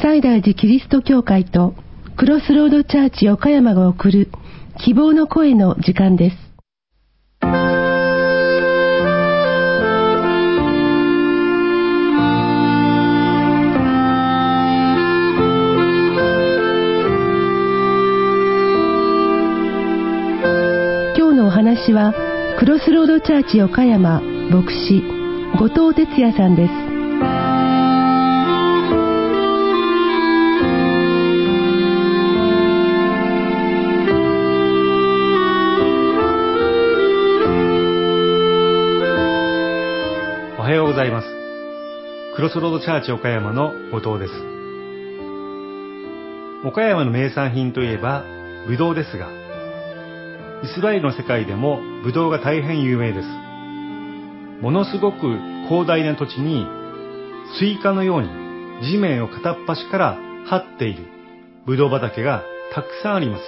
西大寺キリスト教会とクロスロードチャーチ岡山が送る希望の声の時間です。今日のお話はクロスロードチャーチ岡山牧師後藤哲也さんです。 おはようございます。クロスロードチャーチ岡山の後藤です。岡山の名産品といえばブドウですが、イスラエルの世界でもブドウが大変有名です。ものすごく広大な土地にスイカのように地面を片っ端から張っているブドウ畑がたくさんあります。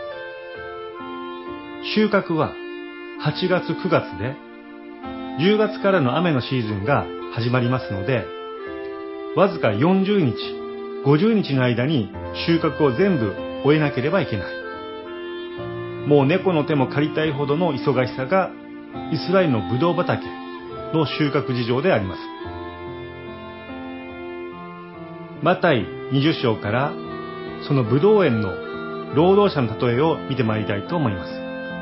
収穫は8月9月で、10月からの雨のシーズンが始まりますので、わずか40日、50日の間に収穫を全部終えなければいけない。もう猫の手も借りたいほどの忙しさがイスラエルのブドウ畑の収穫事情であります。マタイ20章からそのブドウ園の労働者の例えを見てまいりたいと思います。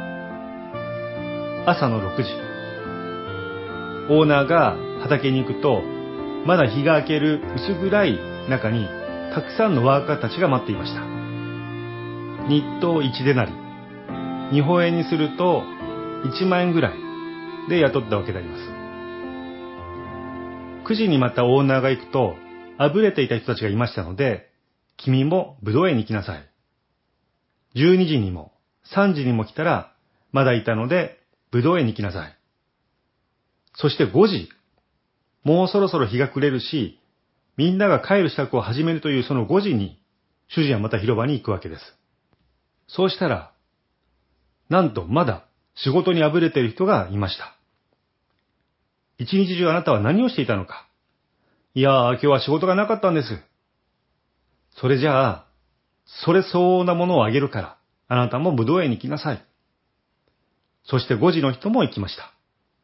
朝の6時、オーナーが畑に行くと、まだ日が明ける薄暗い中にたくさんのワーカーたちが待っていました。日当1デナリ、日本円にすると1万円ぐらいで雇ったわけであります。9時にまたオーナーが行くと、あぶれていた人たちがいましたので、君もブドウ園に行きなさい。12時にも3時にも来たらまだいたので、ブドウ園に行きなさい。そして5時、もうそろそろ日が暮れるし、みんなが帰る支度を始めるというその5時に、主人はまた広場に行くわけです。そうしたら、なんとまだ仕事にあぶれている人がいました。一日中あなたは何をしていたのか。いやー、今日は仕事がなかったんです。それじゃあ、それ相応なものをあげるから、あなたもブドウ園に行きなさい。そして5時の人も行きました。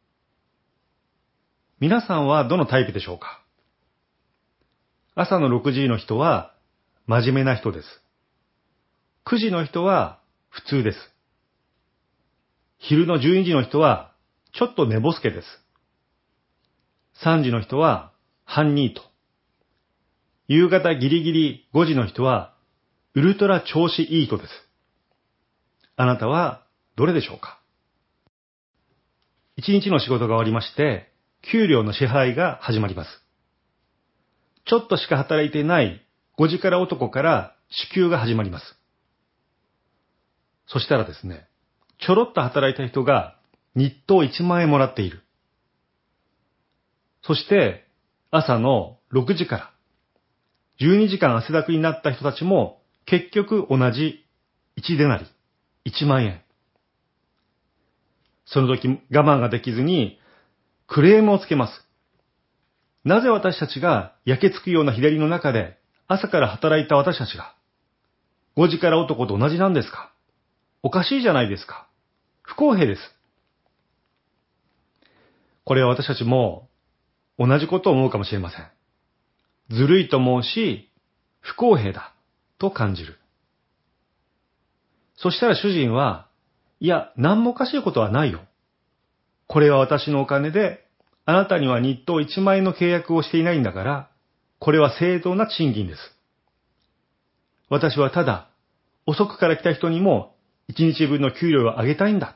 皆さんはどのタイプでしょうか。朝の6時の人は真面目な人です。9時の人は普通です。昼の12時の人はちょっと寝ぼすけです。3時の人は半ニート。夕方ギリギリ5時の人はウルトラ調子いい人です。あなたはどれでしょうか。1日の仕事が終わりまして、給料の支払いが始まります。ちょっとしか働いていない5時から男から支給が始まります。そしたらですね、ちょろっと働いた人が日当1万円もらっている。そして朝の6時から12時間汗だくになった人たちも結局同じ1デナリ、1万円。その時我慢ができずにクレームをつけます。なぜ私たちが焼けつくような日照りの中で朝から働いた私たちが5時から男と同じなんですか。おかしいじゃないですか。不公平です。これは私たちも同じことを思うかもしれません。ずるいと思うし、不公平だと感じる。そしたら主人は、いや、何もおかしいことはないよ。これは私のお金で、あなたには日当1万円の契約をしていないんだから、これは正当な賃金です。私はただ、遅くから来た人にも1日分の給料を上げたいんだ。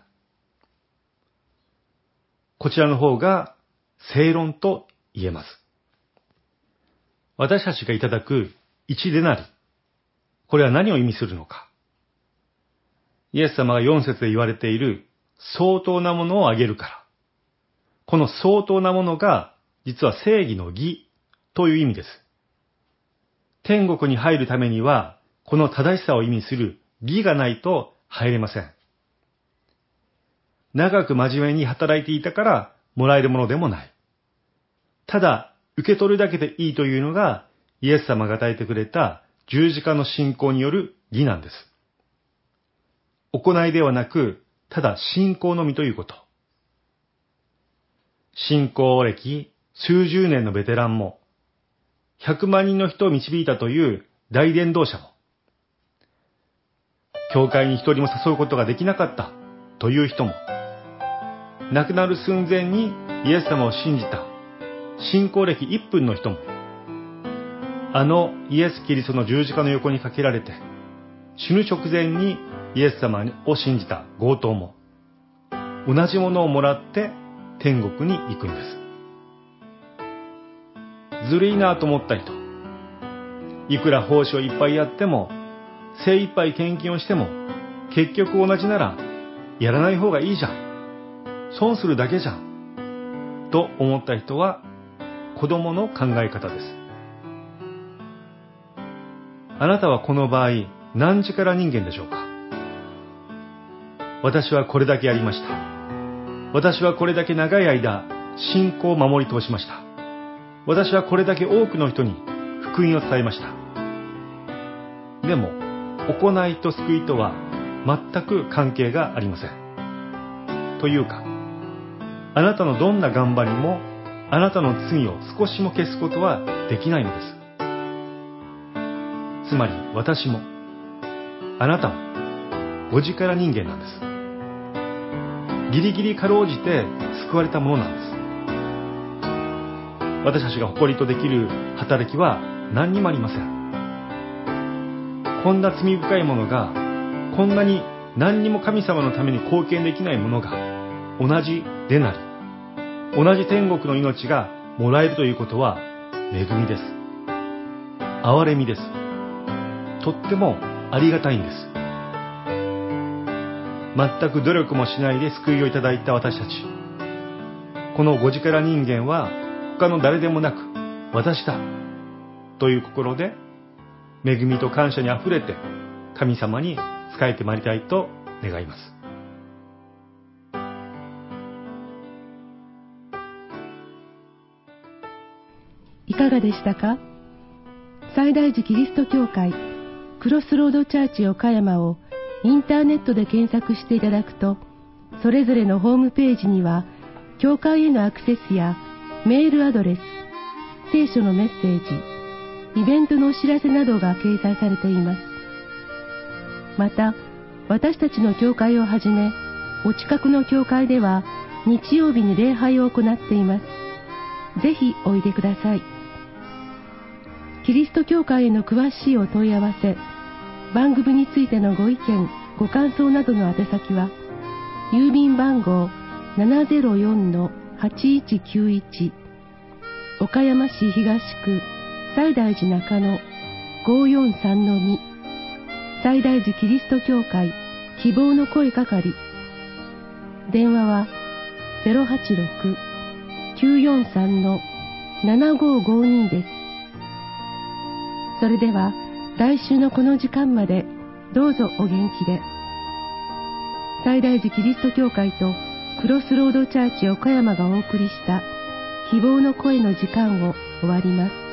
こちらの方が正論と言えます。私たちがいただく1デナリ、これは何を意味するのか。イエス様が4節で言われている相当なものをあげるから。この相当なものが実は正義の義という意味です。天国に入るためにはこの正しさを意味する義がないと入れません。長く真面目に働いていたからもらえるものでもない。ただ受け取るだけでいいというのがイエス様が与えてくれた十字架の信仰による義なんです。行いではなく、ただ信仰のみということ。信仰歴数十年のベテランも、100万人の人を導いたという大伝道者も、教会に一人も誘うことができなかったという人も、亡くなる寸前にイエス様を信じた信仰歴1分の人も、あのイエス・キリストの十字架の横にかけられて、死ぬ直前にイエス様を信じた強盗も、同じものをもらって天国に行くんです。ずるいなと思った人、いくら奉仕をいっぱいやっても、精一杯献金をしても、結局同じなら、やらない方がいいじゃん。損するだけじゃん。と思った人は、子供の考え方です。あなたはこの場合、何力人間でしょうか？私はこれだけやりました。私はこれだけ長い間、信仰を守り通しました。私はこれだけ多くの人に福音を伝えました。でも、行いと救いとは全く関係がありません。というか、あなたのどんな頑張りも、あなたの罪を少しも消すことはできないのです。つまり私も、あなたも、ご力人間なんです。ギリギリかろうじて救われたものなんです。私たちが誇りとできる働きは何にもありません。こんな罪深いものが、こんなに何にも神様のために貢献できないものが、同じでなり、同じ天国の命がもらえるということは恵みです。憐れみです。とってもありがたいんです。全く努力もしないで救いをいただいた私たち。このご力人間は他の誰でもなく私だという心で、恵みと感謝にあふれて神様に仕えてまいりたいと願います。 いかがでしたか？西大寺キリスト教会クロスロードチャーチ岡山をインターネットで検索していただくと、それぞれのホームページには教会へのアクセスやメールアドレス、聖書のメッセージ、イベントのお知らせなどが掲載されています。また、私たちの教会をはじめ、お近くの教会では日曜日に礼拝を行っています。ぜひおいでください。キリスト教会への詳しいお問い合わせ、番組についてのご意見、ご感想などの宛先は、郵便番号 704-8191 岡山市東区西大寺中野 543-2 西大寺キリスト教会希望の声係。電話は 086-943-7552 です。それでは来週のこの時間までどうぞお元気で。西大寺キリスト教会とクロスロードチャーチ岡山がお送りした希望の声の時間を終わります。